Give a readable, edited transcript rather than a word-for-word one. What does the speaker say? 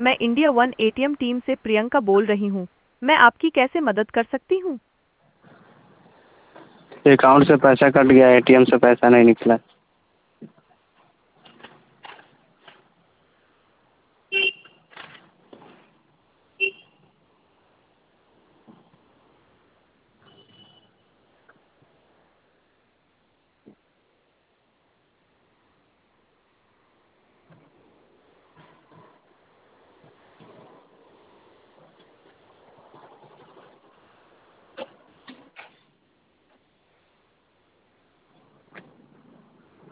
मैं India one ATM team से प्रियंका बोल रही हूँ। मैं आपकी कैसे मदद कर सकती हूँ? अकाउंट से पैसा कट गया, एटीएम से पैसा नहीं निकला।